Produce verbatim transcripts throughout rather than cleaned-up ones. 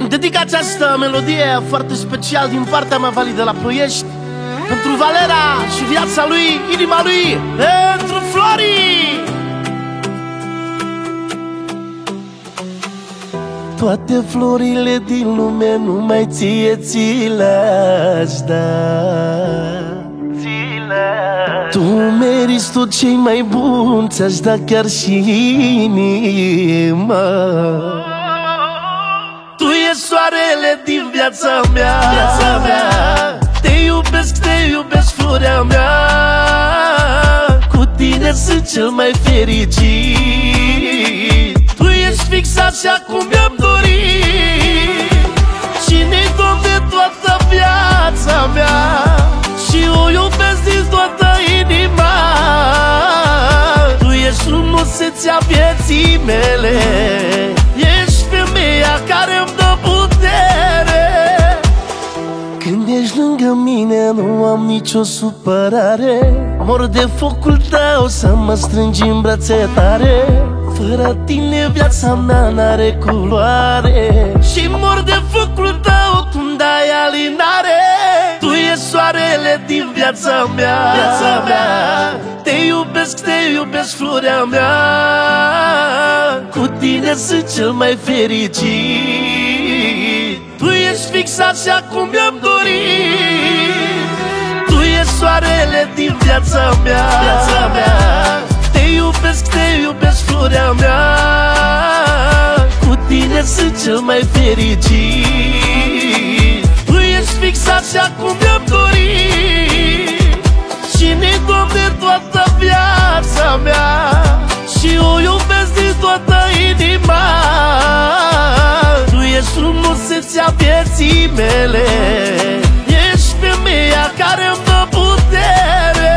dedic această melodie foarte special din partea mea, Vali de la Ploiești, pentru Valera și viața lui, inima lui, pentru Flori. Toate florile din lume numai ție ți le-aș da. Tu meriți tot ce-i mai bun, ți-aș da chiar și inima. Tu ești soarele din viața mea, viața mea. Te iubesc, te iubesc, floarea mea. Cu tine sunt cel mai fericit. Tu ești fix așa cum mi-am dorit. Cine-i domn de toată viața mea și o iubesc din toată inima. Tu ești frumusețea vieții mele, ești femeia care-mi dă putere. Când ești lângă mine nu am nicio supărare. Mor de focul tău să mă strângi în brațe tare. Fără tine viața mea n-are culoare. Și mor de focul tău, tu-mi dai alinare. Tu ești soarele din viața mea, viața mea. Te iubesc, te iubesc, floarea mea. Cu tine sunt cel mai fericit. Tu ești fix așa cum mi-am dorit. Tu ești soarele din viața mea, viața mea. Te iubesc, te iubesc, floarea mea. Cu tine sunt cel mai fericit. Tu ești fix așa cum mi-am dorit. Cine-i domn de toată viața mea și o iubesc din toată inima. Tu ești frumusețea vieții mele, ești femeia care-mi dă putere.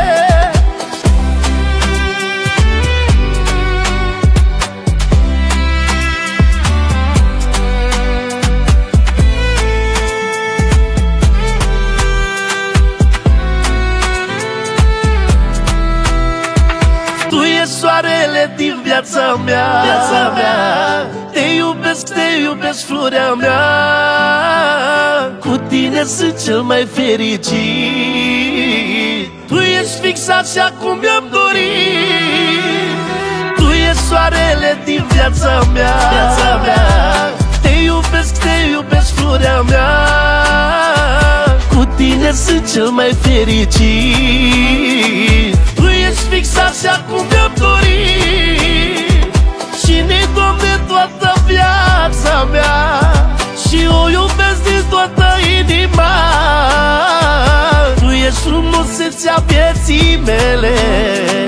Tu ești soarele din viața mea, viața mea. Te iubesc, te iubesc, floarea mea. Cu tine sunt cel mai fericit. Tu ești fix așa cum mi-am dorit. Tu ești soarele din viața mea, viața mea. Te iubesc, te iubesc, floarea mea. Cu tine sunt cel mai fericit. Tu ești fix așa cum mi-am dorit. Cine-i domn de toată viața mea și o iubesc din toată inima. Tu ești frumusețea vieții mele,